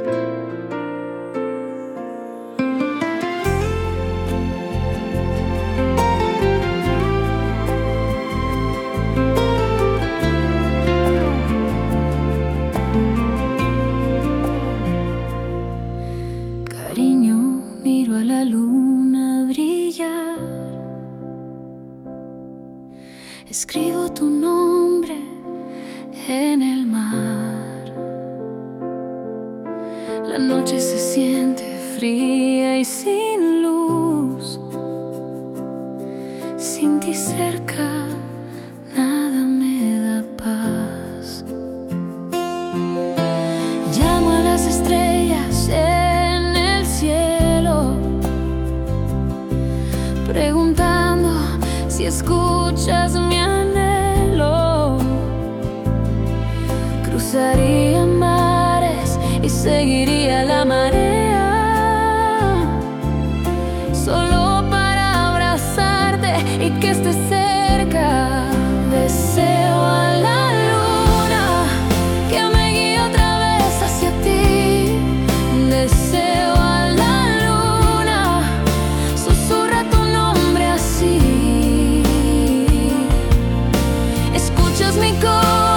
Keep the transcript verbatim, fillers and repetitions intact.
Cariño, miro a la luna brillar, escribo tu nombre en el mar. La noche se siente fría y sin luz. Sin ti cerca, nada me da paz. Llamo a las estrellas en el cielo, preguntando si escuchas mi anhelo. Cruzaría mares y seguiría la marea, solo para abrazarte y que estés cerca. Deseo a la luna que me guíe otra vez hacia ti. Deseo a la luna, susurra tu nombre así. Escuchas mi corazón